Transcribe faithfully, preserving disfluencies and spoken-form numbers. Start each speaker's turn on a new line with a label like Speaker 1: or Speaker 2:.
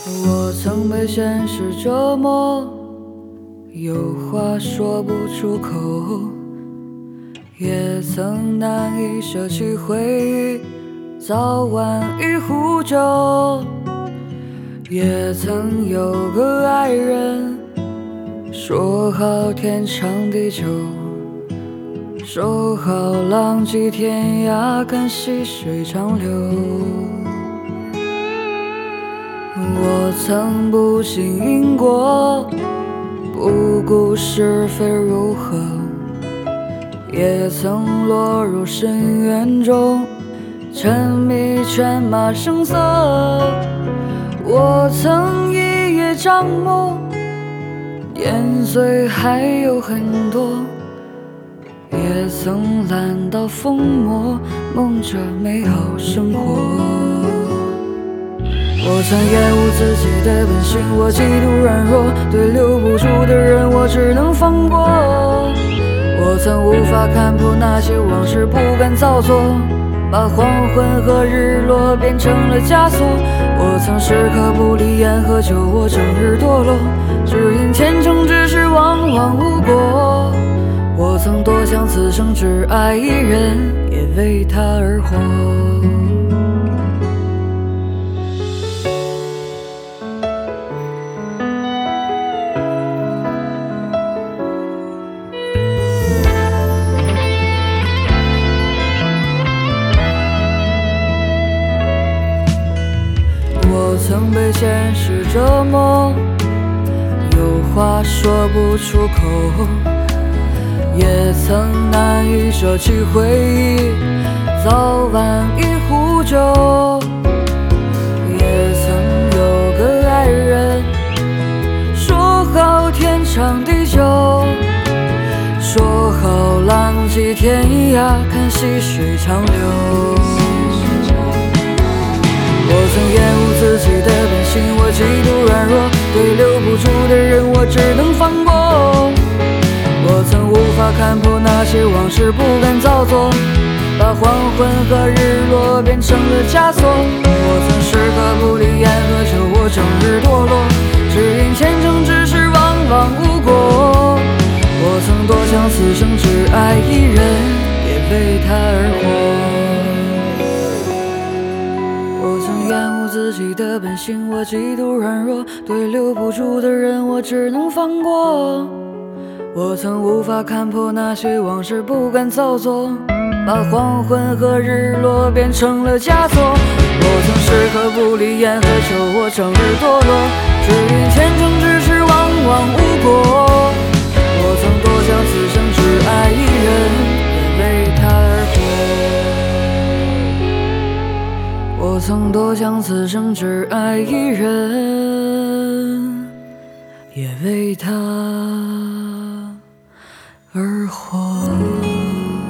Speaker 1: 我曾被现实折磨，有话说不出口，也曾难以舍弃回忆，早晚一壶酒。也曾有个爱人，说好天长地久，说好浪迹天涯看细水长流。我曾不信因果，不顾是非如何，也曾落入深渊中，沉迷犬马声色。我曾一叶障目，年岁还有很多，也曾懒到疯魔，梦着美好生活。我曾厌恶自己的本性，我极度软弱，对留不住的人我只能放过。我曾无法看破那些往事，不敢造作，把黄昏和日落变成了枷锁。我曾时刻不离烟和酒，我整日堕落，只因前程之事往往无果。我曾多想此生只爱一人，也为他而活。我曾被现实折磨，有话说不出口，也曾难以舍弃回忆，早晚一壶酒。也曾有个爱人，说好天长地久，说好浪迹天涯看细水长流。我曾厌恶自己的本性，我极度软弱，对留不住的人我只能放过。我曾无法看破那些往事，不敢造作，把黄昏和日落变成了枷锁。我曾时刻不离烟和酒，我整日堕落，只因前程之事往往无果。我曾多想此生只爱一人，也为他而活。我曾厌恶自己的本性，我极度软弱，对留不住的人我只能放过。我曾无法看破那些往事，不敢造作，把黄昏和日落变成了枷锁。我曾时刻不离烟和酒，我整日堕落，只因前程之事往往无果。我曾多想此生只爱一人，也为他而活。我曾多想此生只爱一人，也为他而活。